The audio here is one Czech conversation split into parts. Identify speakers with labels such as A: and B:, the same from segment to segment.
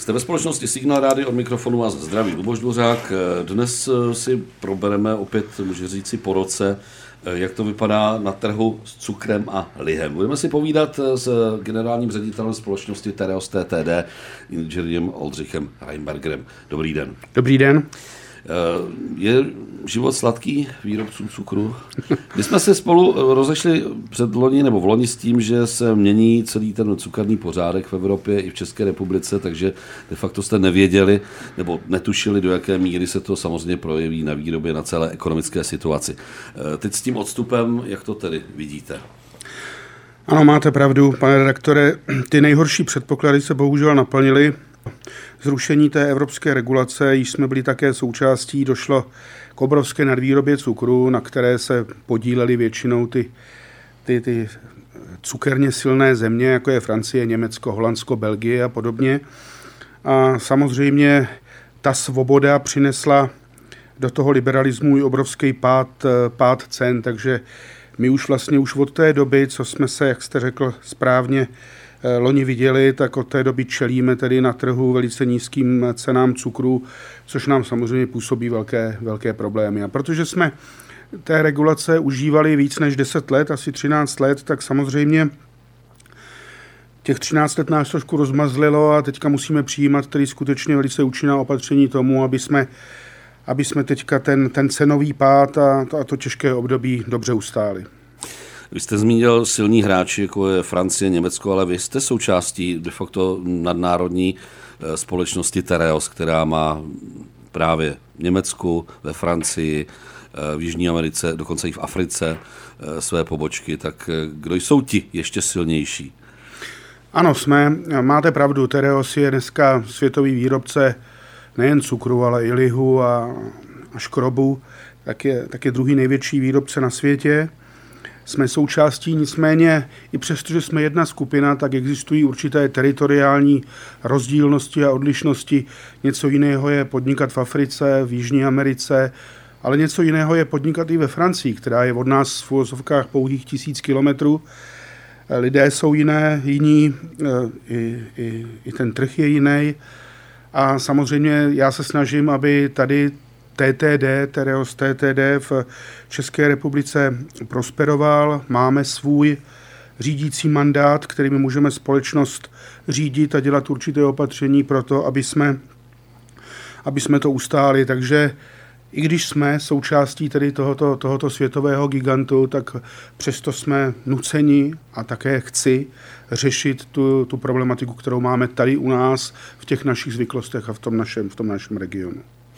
A: Jste ve společnosti Signál Rádio, od mikrofonu vás zdraví Luboš Dvořák. Dnes si probereme opět, můžu říci, po roce, jak to vypadá na trhu s cukrem a lihem. Budeme si povídat s generálním ředitelem společnosti Tereos TTD, inženýrem Oldřichem Reinbergerem. Dobrý den.
B: Dobrý den.
A: Je život sladký výrobcům cukru? My jsme se spolu rozešli v loni s tím, že se mění celý ten cukerný pořádek v Evropě i v České republice, takže de facto jste nevěděli nebo netušili, do jaké míry se to samozřejmě projeví na výrobě, na celé ekonomické situaci. Teď s tím odstupem, jak to tedy vidíte?
B: Ano, máte pravdu, pane redaktore. Ty nejhorší předpoklady se bohužel naplnily. Zrušení té evropské regulace, již jsme byli také součástí, došlo k obrovské nadvýrobě cukru, na které se podílely většinou ty cukerně silné země, jako je Francie, Německo, Holandsko, Belgie a podobně. A samozřejmě ta svoboda přinesla do toho liberalismu i obrovský pád cen, takže my už od té doby, co jsme se, jak jste řekl správně, loni viděli, tak od té doby čelíme tedy na trhu velice nízkým cenám cukru, což nám samozřejmě působí velké problémy. A protože jsme té regulace užívali víc než 10 let, asi 13 let, tak samozřejmě těch 13 let nás trošku rozmazlilo a teďka musíme přijímat tedy skutečně velice účinná opatření tomu, aby jsme teďka ten cenový pád a to těžké období dobře ustáli.
A: Vy jste zmínil silní hráči, jako je Francie, Německo, ale vy jste součástí de facto nadnárodní společnosti Tereos, která má právě v Německu, ve Francii, v Jižní Americe, dokonce i v Africe své pobočky. Tak kdo jsou ti ještě silnější?
B: Ano, máte pravdu, Tereos je dneska světový výrobce nejen cukru, ale i lihu a škrobu, tak je druhý největší výrobce na světě. Jsme součástí, nicméně i přesto, že jsme jedna skupina, tak existují určité teritoriální rozdílnosti a odlišnosti. Něco jiného je podnikat v Africe, v Jižní Americe, ale něco jiného je podnikat i ve Francii, která je od nás v uvozovkách pouhých 1000 kilometrů. Lidé jsou jiní, i ten trh je jiný. A samozřejmě já se snažím, aby tady Tereos TTD v České republice prosperoval. Máme svůj řídící mandát, kterým můžeme společnost řídit a dělat určité opatření pro to, aby jsme to ustáli. Takže i když jsme součástí tedy tohoto světového gigantu, tak přesto jsme nuceni a také chci řešit tu problematiku, kterou máme tady u nás v těch našich zvyklostech a v tom našem regionu.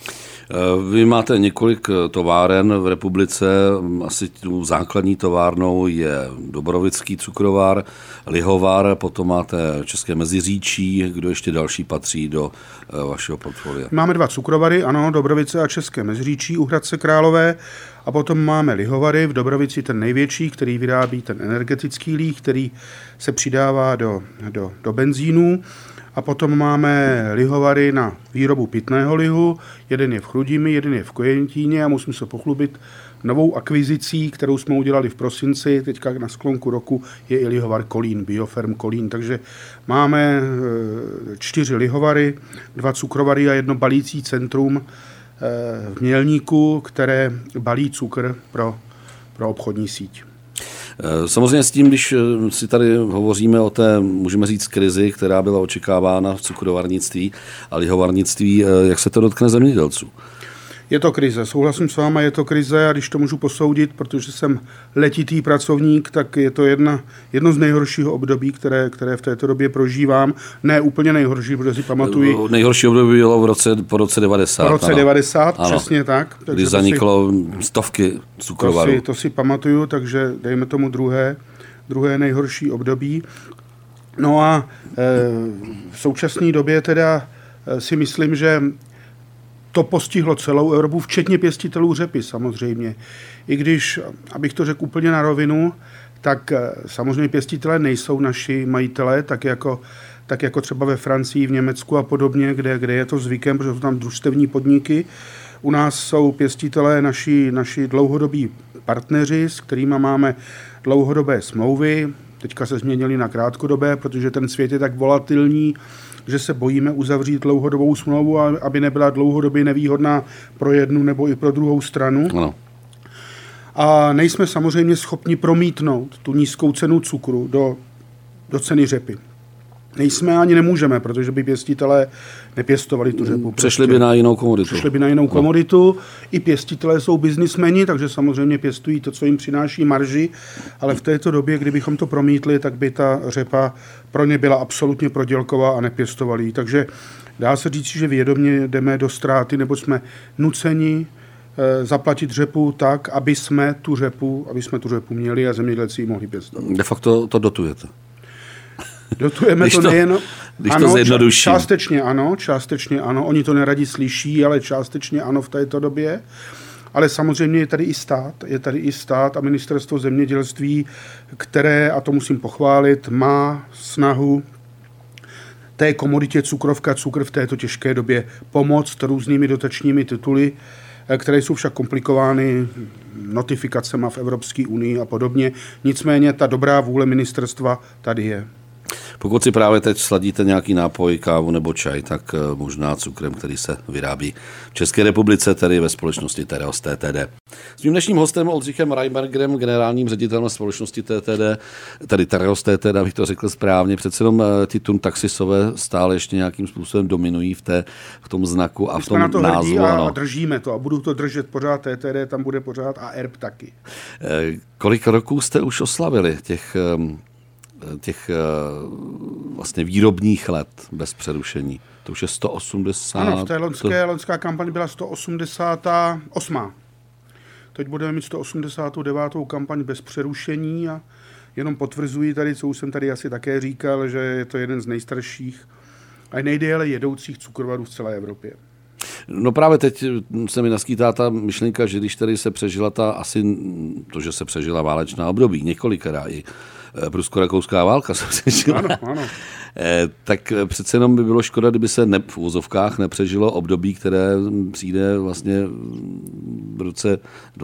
A: Vy máte několik továren v republice, asi tu základní továrnou je Dobrovický cukrovár, lihovár, potom máte České Meziříčí, kdo ještě další patří do vašeho portfolia?
B: Máme 2 cukrovary, ano, Dobrovice a České Meziříčí u Hradce Králové, a potom máme lihovary, v Dobrovici ten největší, který vyrábí ten energetický líh, který se přidává do benzínu. A potom máme lihovary na výrobu pitného lihu, jeden je v Chrudimi, jeden je v Kojentíně a musím se pochlubit novou akvizicí, kterou jsme udělali v prosinci, teďka na sklonku roku je i lihovar Kolín, Bioferm Kolín, takže máme 4 lihovary, 2 cukrovary a 1 balící centrum v Mělníku, které balí cukr pro obchodní síť.
A: Samozřejmě s tím, když si tady hovoříme o té, můžeme říct, krizi, která byla očekávána v cukrovarnictví a lihovarnictví, jak se to dotkne zemědělců?
B: Je to krize, souhlasím s váma, je to krize a když to můžu posoudit, protože jsem letitý pracovník, tak je to jedno z nejhoršího období, které v této době prožívám. Ne úplně nejhorší, protože si pamatuju.
A: Nejhorší období bylo po roce 90.
B: Po roce 90, ano. Přesně tak.
A: Kdy zaniklo stovky cukrovarů.
B: To si pamatuju, takže dejme tomu druhé nejhorší období. No a v současné době teda si myslím, že to postihlo celou Evropu, včetně pěstitelů řepy samozřejmě. I když, abych to řekl úplně na rovinu, tak samozřejmě pěstitelé nejsou naši majitelé, tak jako třeba ve Francii, v Německu a podobně, kde je to zvykem, protože jsou tam družstevní podniky. U nás jsou pěstitelé naši dlouhodobí partneři, s kterými máme dlouhodobé smlouvy. Teďka se změnily na krátkodobé, protože ten svět je tak volatilní, že se bojíme uzavřít dlouhodobou smlouvu, aby nebyla dlouhodobě nevýhodná pro jednu nebo i pro druhou stranu.
A: Ano.
B: A nejsme samozřejmě schopni promítnout tu nízkou cenu cukru do ceny řepy. Nejsme ani nemůžeme, protože by pěstitelé nepěstovali tu řepu.
A: Přešli by na jinou komoditu.
B: Přešli by na jinou komoditu. I pěstitelé jsou biznismeni, takže samozřejmě pěstují to, co jim přináší marži, ale v této době, kdybychom to promítli, tak by ta řepa pro ně byla absolutně prodělková a nepěstovali ji. Takže dá se říct, že vědomě jdeme do ztráty, nebo jsme nuceni zaplatit řepu tak, aby jsme tu řepu měli a zemědělci ji mohli pěstovat.
A: De facto to dotujete.
B: Dotujeme to nejen...
A: Když to zjednoduším.
B: Částečně ano. Oni to neradi slyší, ale částečně ano v této době. Ale samozřejmě je tady i stát a ministerstvo zemědělství, které, a to musím pochválit, má snahu té komoditě cukr v této těžké době pomoct různými dotačními tituly, které jsou však komplikovány notifikacemi v Evropské unii a podobně. Nicméně ta dobrá vůle ministerstva tady je.
A: Pokud si právě teď sladíte nějaký nápoj, kávu nebo čaj, tak možná cukrem, který se vyrábí v České republice, tedy ve společnosti Tereos TTD. S mým dnešním hostem Oldřichem Reibergerem, generálním ředitelem společnosti TTD, tedy Tereos TTD, abych to řekl správně, přece jenom ty tun taxisové stále ještě nějakým způsobem dominují v tom znaku a v tom názvu.
B: My jsme na to hrdí a držíme to a budu to držet pořád, TTD tam bude pořád a ERP taky.
A: Kolik roků jste už oslavili těch vlastně výrobních let bez přerušení? To už je 180.
B: Ano, v té loňská kampaň byla 188. Teď budeme mít 189. kampaň bez přerušení a jenom potvrzuji tady, co už jsem tady asi také říkal, že je to jeden z nejstarších a nejdéle jedoucích cukrovarů v celé Evropě.
A: No právě teď se mi naskýtá ta myšlenka, že když tady se přežila že se přežila válečná období, několikrát i prusko-rakouská válka se přežila.
B: Ano.
A: Tak přece jenom by bylo škoda, kdyby se v uvozovkách nepřežilo období, které přijde vlastně v roce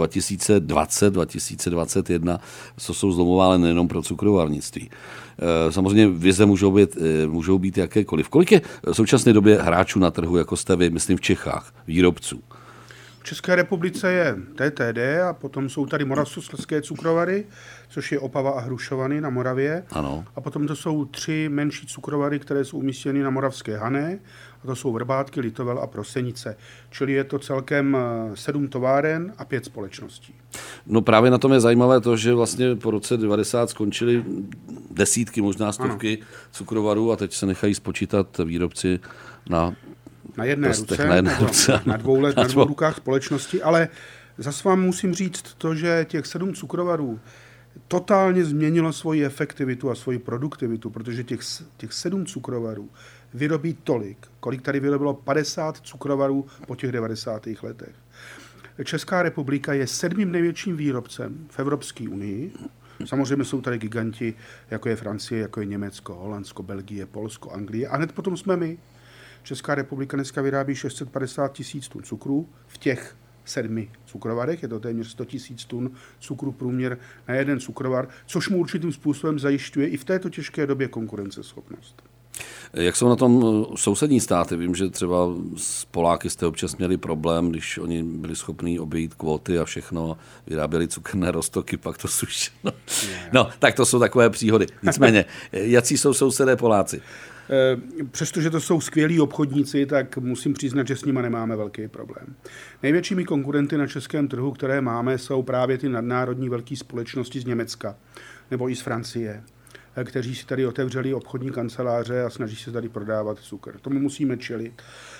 A: 2020, 2021, co jsou zlomová, ale nejenom pro cukrovarnictví. Samozřejmě vize můžou být jakékoliv. Kolik je v současné době hráčů na trhu, jako jste vy, myslím v Čechách, výrobců?
B: V České republice je TTD a potom jsou tady Moravskoslezské cukrovary, což je Opava a Hrušovany na Moravě.
A: Ano.
B: A potom to jsou 3 menší cukrovary, které jsou umístěny na Moravské Hané. A to jsou Vrbátky, Litovel a Prosenice. Čili je to celkem 7 továren a 5 společností.
A: No právě na tom je zajímavé to, že vlastně po roce 90 skončily desítky, možná stovky cukrovarů a teď se nechají spočítat výrobci na
B: jedné ruce, na dvou rukách společnosti, ale zase vám musím říct to, že těch 7 cukrovarů totálně změnilo svoji efektivitu a svoji produktivitu, protože těch 7 cukrovarů vyrobí tolik, kolik tady vyrobilo 50 cukrovarů po těch 90. letech. Česká republika je 7. největším výrobcem v Evropské unii. Samozřejmě jsou tady giganti, jako je Francie, jako je Německo, Holandsko, Belgie, Polsko, Anglie a hned potom jsme my. Česká republika dneska vyrábí 650 000 tun cukru v těch 7 cukrovarech, je to téměř 100 000 tun cukru průměr na jeden cukrovar, což mu určitým způsobem zajišťuje i v této těžké době konkurenceschopnost.
A: Jak jsou na tom sousední státy? Vím, že třeba s Poláky jste občas měli problém, když oni byli schopní obejít kvóty a všechno, vyráběli cukerné roztoky, pak to sušilo. No, tak to jsou takové příhody. Nicméně, jací jsou sousedé Poláci?
B: Přestože to jsou skvělí obchodníci, tak musím přiznat, že s nimi nemáme velký problém. Největšími konkurenty na českém trhu, které máme, jsou právě ty nadnárodní velké společnosti z Německa nebo i z Francie, kteří si tady otevřeli obchodní kanceláře a snaží se tady prodávat cukr. Tomu musíme čelit.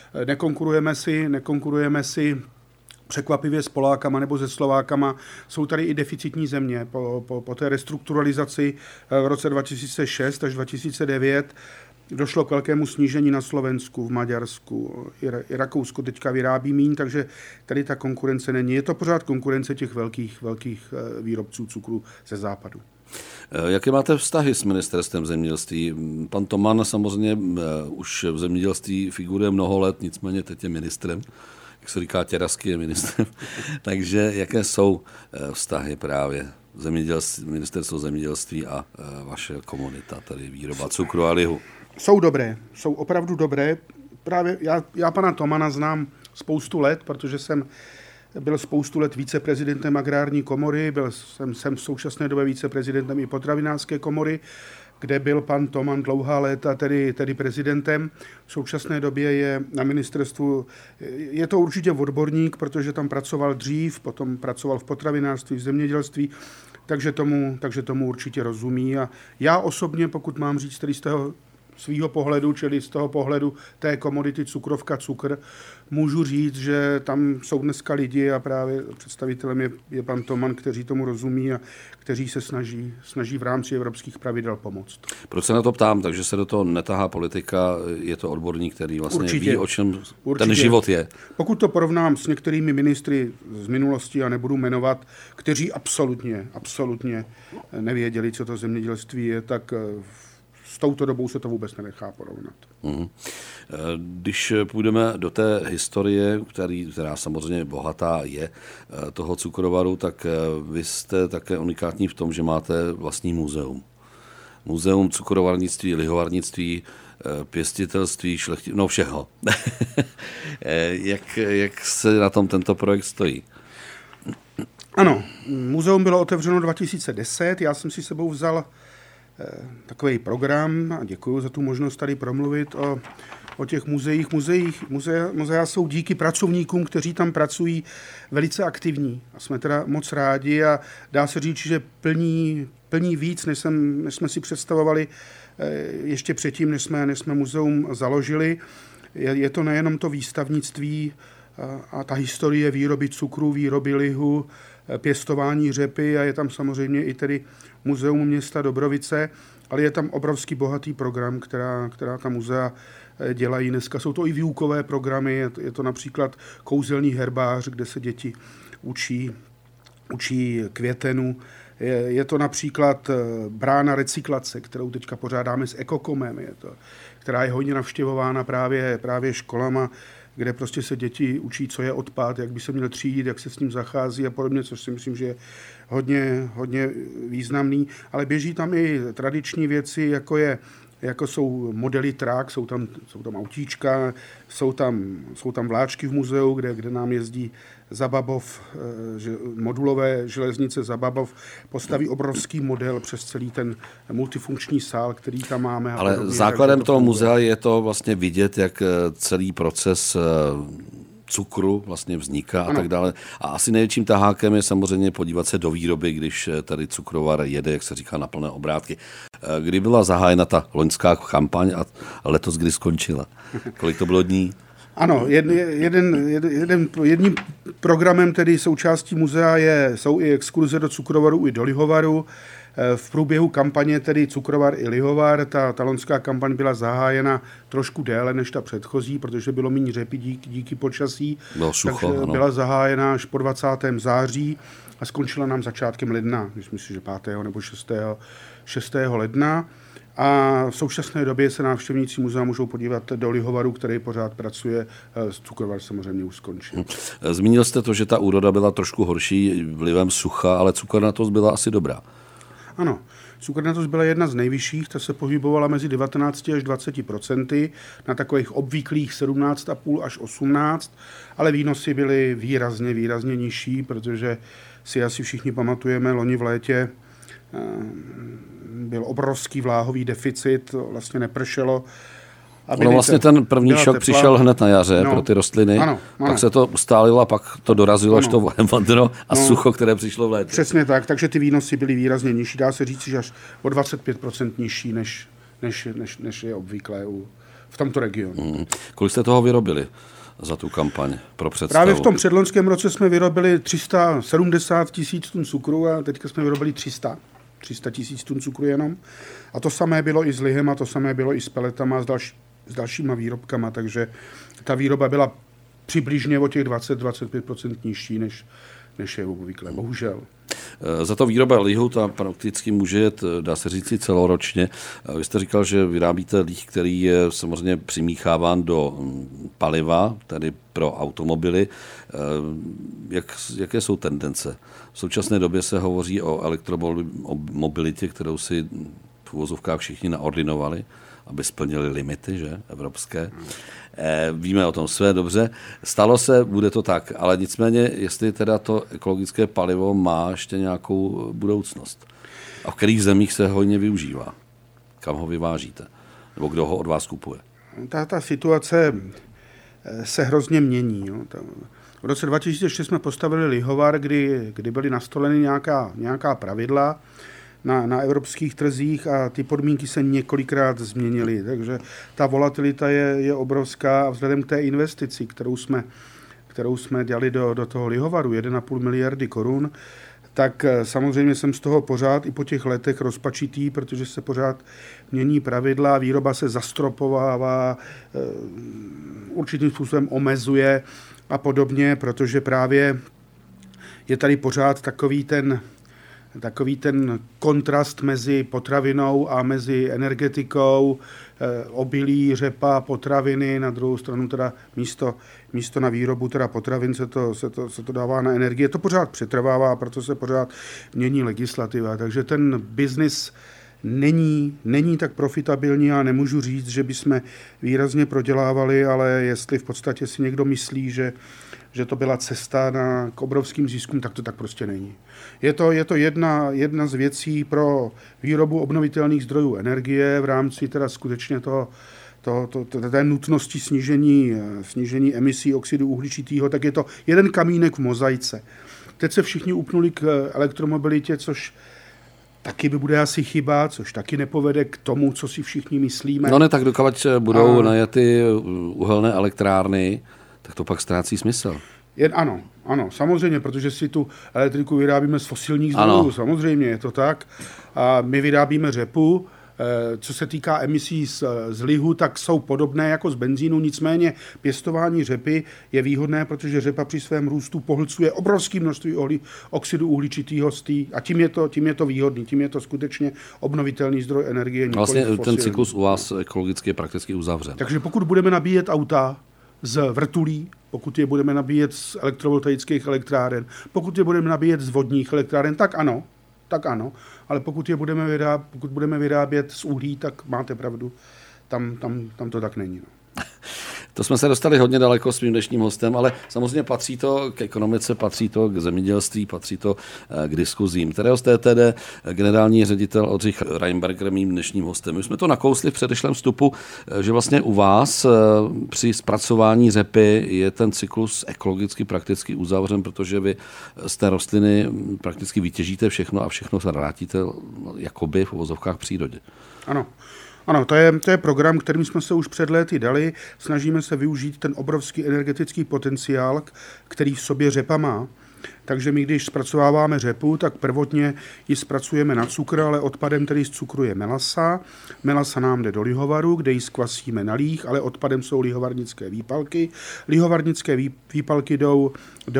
B: Nekonkurujeme si překvapivě s Polákama nebo se Slovákama. Jsou tady i deficitní země. Po té restrukturalizaci v roce 2006 až 2009 došlo k velkému snížení na Slovensku, v Maďarsku, i Rakousku teďka vyrábí míň, takže tady ta konkurence není. Je to pořád konkurence těch velkých výrobců cukru ze západu.
A: Jaké máte vztahy s ministerstvem zemědělství? Pan Toman samozřejmě už v zemědělství figuruje mnoho let, nicméně teď je ministrem, jak se říká, Těrasky je ministrem. Takže jaké jsou vztahy právě ministerstvo zemědělství a vaše komunita, tedy výroba cukru a lihu?
B: Jsou dobré, jsou opravdu dobré. Právě já pana Tomana znám spoustu let, protože jsem byl spoustu let viceprezidentem agrární komory, jsem v současné době viceprezidentem i potravinářské komory, kde byl pan Toman dlouhá léta tedy prezidentem. V současné době je na ministerstvu, je to určitě odborník, protože tam pracoval dřív, potom pracoval v potravinářství, v zemědělství, takže tomu určitě rozumí. A já osobně, pokud mám říct tedy z toho svýho pohledu, čili z toho pohledu té komodity cukrovka, cukr, můžu říct, že tam jsou dneska lidi a právě představitelem je pan Toman, kteří tomu rozumí a kteří se snaží v rámci evropských pravidel pomoct.
A: Proč se na to ptám? Takže se do toho netahá politika, je to odborník, který vlastně ví, o čem ten život je. Pokud
B: to porovnám s některými ministry z minulosti, a nebudu jmenovat, kteří absolutně nevěděli, co to zemědělství je, tak s touto dobou se to vůbec nenechá porovnat.
A: Když půjdeme do té historie, která samozřejmě bohatá je, toho cukrovaru, tak vy jste také unikátní v tom, že máte vlastní muzeum. Muzeum cukrovarnictví, lihovarnictví, pěstitelství, všeho. Jak se na tom tento projekt stojí?
B: Ano, muzeum bylo otevřeno 2010, já jsem si sebou vzal takový program a děkuji za tu možnost tady promluvit o těch muzeích. Muzea jsou díky pracovníkům, kteří tam pracují, velice aktivní. A jsme teda moc rádi a dá se říct, že plní víc, než jsme si představovali ještě předtím, než jsme muzeum založili. Je to nejenom to výstavnictví a ta historie výroby cukru, výroby lihu, pěstování řepy a je tam samozřejmě i tedy muzeum města Dobrovice, ale je tam obrovský bohatý program, která ta muzea dělají dneska. Jsou to i výukové programy, je to například kouzelný herbář, kde se děti učí květenu. Je to například brána recyklace, kterou teďka pořádáme s Ekokomem, která je hodně navštěvována právě školama, kde prostě se děti učí, co je odpad, jak by se měl třídit, jak se s ním zachází a podobně, což si myslím, že je hodně významný. Ale běží tam i tradiční věci, jako jsou modely trak, jsou tam autíčka, jsou tam vláčky v muzeu, kde nám jezdí Zababov, modulové železnice Zababov, postaví obrovský model přes celý ten multifunkční sál, který tam máme.
A: Ale základem toho muzea je to vlastně vidět, jak celý proces cukru vlastně vzniká a tak dále. A asi největším tahákem je samozřejmě podívat se do výroby, když tady cukrovar jede, jak se říká, na plné obrátky. Kdy byla zahájena ta loňská kampaň a letos kdy skončila? Kolik to bylo dní?
B: Ano, jedním programem, tedy součástí muzea jsou i exkurze do cukrovaru i do lihovaru. V průběhu kampaně tedy cukrovar i lihovar, ta loňská kampaň byla zahájena trošku déle než ta předchozí, protože bylo méně řepy díky počasí.
A: Bylo sucho,
B: takže byla zahájena až po 20. září a skončila nám začátkem ledna, myslím si, že 5. nebo 6. ledna. A v současné době se návštěvníci muzea můžou podívat do lihovaru, který pořád pracuje. Cukrovar samozřejmě už skončil.
A: Zmínil jste to, že ta úroda byla trošku horší vlivem sucha, ale cukrnatost byla asi dobrá.
B: Ano, cukrnatost byla jedna z nejvyšších, ta se pohybovala mezi 19 až 20%, na takových obvyklých 17,5 až 18%, ale výnosy byly výrazně nižší, protože si asi všichni pamatujeme, loni v létě byl obrovský vláhový deficit, vlastně nepršelo.
A: Vlastně ten první šok přišel hned na jaře pro ty rostliny, pak se to ustálilo a pak to dorazilo až to vadro a sucho, které přišlo v létě.
B: Přesně tak, takže ty výnosy byly výrazně nižší, dá se říct, že až o 25% nižší, než je obvyklé v tomto regionu.
A: Kolik jste toho vyrobili za tu kampaň pro představu?
B: Právě v tom předloňském roce jsme vyrobili 370 000 tun cukru a teďka jsme vyrobili 300 000 tun cukru jenom. A to samé bylo i s lihem a to samé bylo i s peletama, s dalšíma výrobkama, takže ta výroba byla přibližně o těch 20-25% nižší, než je obvyklé, bohužel.
A: Za to výroba lihu, ta prakticky může jet, dá se říct, celoročně. Vy jste říkal, že vyrábíte líh, který je samozřejmě přimícháván do paliva, tedy pro automobily. Jaké jsou tendence? V současné době se hovoří o elektromobilitě, kterou si v uvozovkách všichni naordinovali, aby splnili limity, že, evropské. Víme o tom své, dobře. Stalo se, bude to tak, ale nicméně, jestli teda to ekologické palivo má ještě nějakou budoucnost. A v kterých zemích se hojně využívá? Kam ho vyvážíte? Nebo kdo ho od vás kupuje?
B: Ta situace se hrozně mění. Jo. V roce 2006 jsme postavili lihovar, kdy byly nastoleny nějaká pravidla na evropských trzích a ty podmínky se několikrát změnily. Takže ta volatilita je obrovská a vzhledem k té investici, kterou jsme dělali do toho lihovaru, 1,5 miliardy korun, tak samozřejmě jsem z toho pořád i po těch letech rozpačitý, protože se pořád mění pravidla, výroba se zastropovává, určitým způsobem omezuje a podobně, protože právě je tady pořád takový ten kontrast mezi potravinou a mezi energetikou, obilí, řepa, potraviny, na druhou stranu teda místo na výrobu teda potravin se to dává na energie. To pořád přetrvává, proto se pořád mění legislativa. Takže ten biznis není tak profitabilní a nemůžu říct, že bychom výrazně prodělávali, ale jestli v podstatě si někdo myslí, že to byla cesta k obrovským ziskům, tak to tak prostě není. Je to jedna z věcí pro výrobu obnovitelných zdrojů energie v rámci teda skutečně té nutnosti snížení emisí oxidu uhličitého, tak je to jeden kamínek v mozaice. Teď se všichni upnuli k elektromobilitě, což taky by bude asi chyba, což taky nepovede k tomu, co si všichni myslíme.
A: No ne, tak dokud budou najaty uhelné elektrárny, tak to pak ztrácí smysl.
B: Ano, samozřejmě, protože si tu elektriku vyrábíme z fosilních zdrojů, samozřejmě je to tak. A my vyrábíme řepu, co se týká emisí z lihu, tak jsou podobné jako z benzínu, nicméně pěstování řepy je výhodné, protože řepa při svém růstu pohlcuje obrovské množství oxidu uhličitého a tím je to výhodný, tím je to skutečně obnovitelný zdroj energie.
A: Vlastně ten cyklus u vás ekologicky je prakticky uzavřen.
B: Takže pokud budeme nabíjet auta z vrtulí, pokud je budeme nabíjet z elektrovoltaických elektráren, pokud je budeme nabíjet z vodních elektráren, tak ano, ale pokud budeme vyrábět z uhlí, tak máte pravdu, tam to tak není. No.
A: To jsme se dostali hodně daleko s mým dnešním hostem, ale samozřejmě patří to k ekonomice, patří to k zemědělství, patří to k diskuzím. Tereos TTD, generální ředitel Oldřich Reinberger, mým dnešním hostem. My jsme to nakousli v předešlém vstupu, že vlastně u vás při zpracování řepy je ten cyklus ekologicky prakticky uzavřen, protože vy z té rostliny prakticky vytěžíte všechno a všechno se vrátíte jakoby v uvozovkách přírodě.
B: Ano, to je program, kterým jsme se už před léty dali. Snažíme se využít ten obrovský energetický potenciál, který v sobě řepa má. Takže my, když zpracováváme řepu, tak prvotně ji zpracujeme na cukr, ale odpadem tedy z cukru je melasa. Melasa nám jde do lihovaru, kde ji skvasíme na líh, ale odpadem jsou lihovarnické výpalky. Lihovarnické výpalky jdou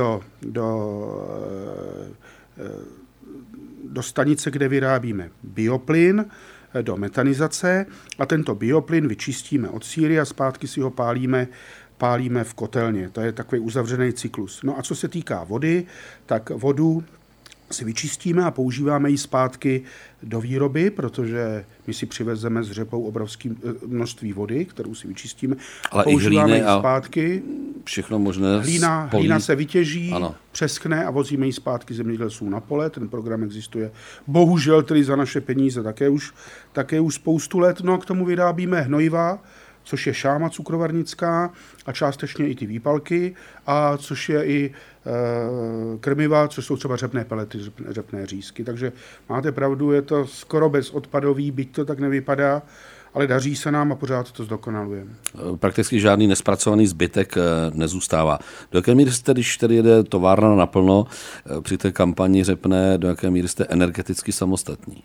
B: do stanice, kde vyrábíme bioplyn, do metanizace a tento bioplyn vyčistíme od síry a zpátky si ho pálíme v kotelně. To je takový uzavřený cyklus. No a co se týká vody, tak vodu si vyčistíme a používáme ji zpátky do výroby, protože my si přivezeme s řepou obrovské množství vody, kterou si vyčistíme.
A: Ale
B: používáme ji zpátky.
A: Všechno možné.
B: Hlína se vytěží, přeschne a vozíme ji zpátky zemědělcům na pole. Ten program existuje bohužel tedy za naše peníze také už spoustu let. No a k tomu vyrábíme hnojiva, což je šáma cukrovarnická a částečně i ty výpalky, a což je i krmiva, což jsou třeba řepné pelety, řepné řízky. Takže máte pravdu, je to skoro bezodpadový, byť to tak nevypadá, ale daří se nám a pořád to zdokonalujeme.
A: Prakticky žádný nespracovaný zbytek nezůstává. Do jaké míry jste, když tedy jede továrna naplno při té kampani řepné, do jaké míry jste energeticky samostatní?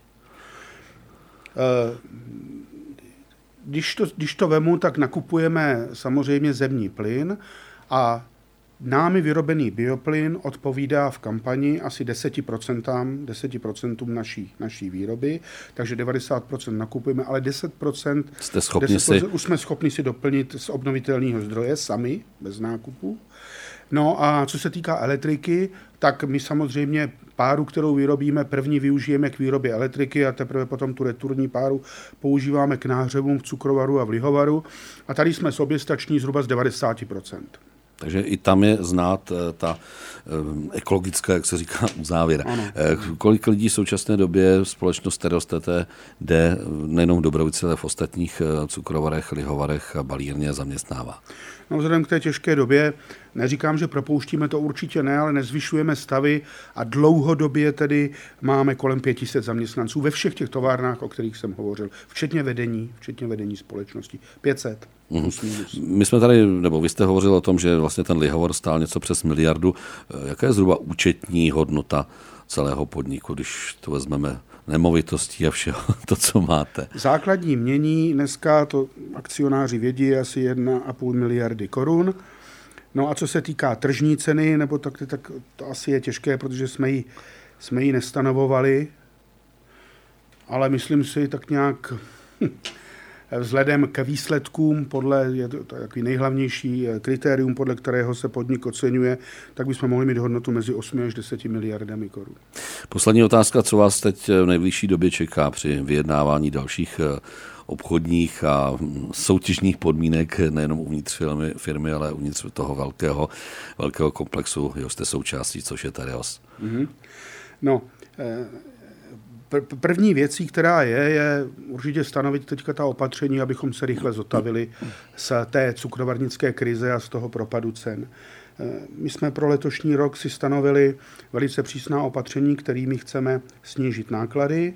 A: Když to vemu, tak nakupujeme samozřejmě zemní plyn a
B: námi vyrobený bioplyn odpovídá v kampani asi 10% naší výroby, takže 90% nakupujeme, ale 10% už jsme schopni si doplnit z obnovitelného zdroje sami, bez nákupu. No a co se týká elektriky, tak my samozřejmě páru, kterou vyrobíme, první využijeme k výrobě elektriky a teprve potom tu returní páru používáme k náhřevům v cukrovaru a v lihovaru. A tady jsme soběstační zhruba z 90%.
A: Takže i tam je znát ta ekologická, jak se říká, uzávěra. Kolik lidí v současné době společnost Tereos TT jde nejenom v Dobrovici, ale v ostatních cukrovarech, lihovarech a balírně zaměstnává?
B: No, vzhledem k té těžké době, neříkám, že propouštíme, to určitě ne, ale nezvyšujeme stavy a dlouhodobě tedy máme kolem 500 zaměstnanců ve všech těch továrnách, o kterých jsem hovořil, včetně vedení společnosti. 500.
A: My jsme tady, nebo vy jste hovořil o tom, že vlastně ten lihovor stál něco přes 1 miliardu. Jaká je zhruba účetní hodnota celého podniku, když to vezmeme nemovitostí a všeho, to, co máte?
B: Základní jmění dneska, to akcionáři vědí, je asi 1,5 miliardy korun. No a co se týká tržní ceny, nebo tak to asi je těžké, protože jsme ji nestanovovali, ale myslím si tak nějak vzhledem k výsledkům, je to takový nejhlavnější kritérium, podle kterého se podnik oceňuje, tak bychom mohli mít hodnotu mezi 8 až 10 miliardami korun.
A: Poslední otázka, co vás teď v nejbližší době čeká při vyjednávání dalších obchodních a soutěžních podmínek nejenom uvnitř firmy, ale uvnitř toho velkého komplexu, jehož jste součástí, což je Tereos?
B: No, první věcí, která je určitě stanovit teďka ta opatření, abychom se rychle zotavili z té cukrovarnické krize a z toho propadu cen. My jsme pro letošní rok si stanovili velice přísná opatření, kterými chceme snížit náklady,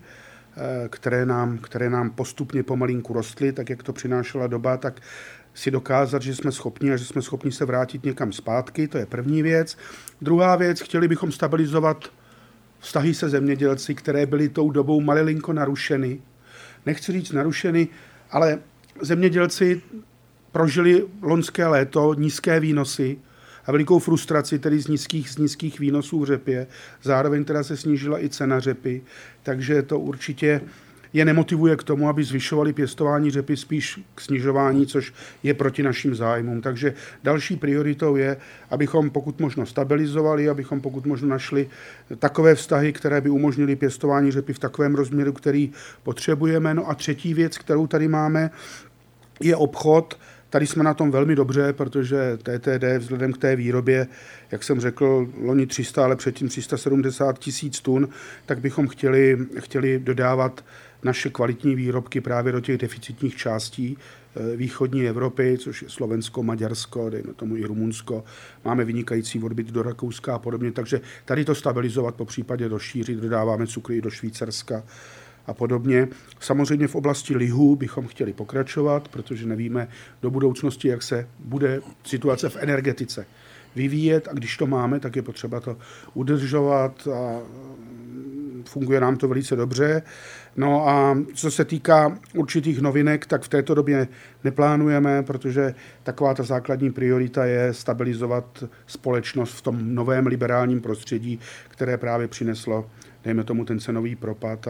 B: které nám postupně pomalinku rostly, tak jak to přinášela doba, tak si dokázat, že jsme schopni a že jsme schopni se vrátit někam zpátky, to je první věc. Druhá věc, chtěli bychom stabilizovat vztahy se zemědělci, které byly tou dobou malilinko narušeny. Nechci říct narušeny, ale zemědělci prožili loňské léto nízké výnosy a velikou frustraci tedy z nízkých výnosů v řepě. Zároveň teda se snížila i cena řepy, takže to určitě je nemotivuje k tomu, aby zvyšovali pěstování řepy, spíš k snižování, což je proti našim zájmům. Takže další prioritou je, abychom pokud možno stabilizovali, abychom pokud možno našli takové vztahy, které by umožnily pěstování řepy v takovém rozměru, který potřebujeme. No a třetí věc, kterou tady máme, je obchod. Tady jsme na tom velmi dobře, protože TTD vzhledem k té výrobě, jak jsem řekl, loni 300, ale předtím 370 tisíc tun, tak bychom chtěli dodávat naše kvalitní výrobky právě do těch deficitních částí východní Evropy, což je Slovensko, Maďarsko, dejme tomu i Rumunsko. Máme vynikající odbyt do Rakouska a podobně, takže tady to stabilizovat, popřípadě rozšířit, dodáváme cukry do Švýcarska a podobně. Samozřejmě v oblasti lihu bychom chtěli pokračovat, protože nevíme do budoucnosti, jak se bude situace v energetice vyvíjet a když to máme, tak je potřeba to udržovat a funguje nám to velice dobře. No a co se týká určitých novinek, tak v této době neplánujeme, protože taková ta základní priorita je stabilizovat společnost v tom novém liberálním prostředí, které právě přineslo, dejme tomu, ten cenový propad.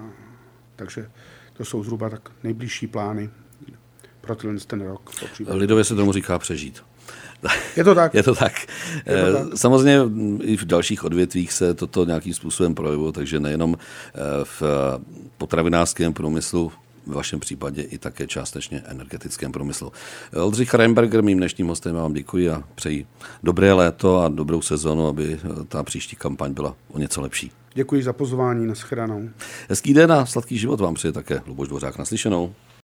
B: Takže to jsou zhruba tak nejbližší plány pro ten rok.
A: Lidově se tomu říká přežít.
B: Je to tak.
A: Je to tak. Samozřejmě i v dalších odvětvích se toto nějakým způsobem projevuje, takže nejenom v potravinářském průmyslu, v vašem případě i také částečně energetickém průmyslu. Oldřich Reinberger, mým dnešním hostem, vám děkuji a přeji dobré léto a dobrou sezonu, aby ta příští kampaň byla o něco lepší.
B: Děkuji za pozvání, nashledanou.
A: Hezký den a sladký život vám přeje také Luboš Dvořák, naslyšenou.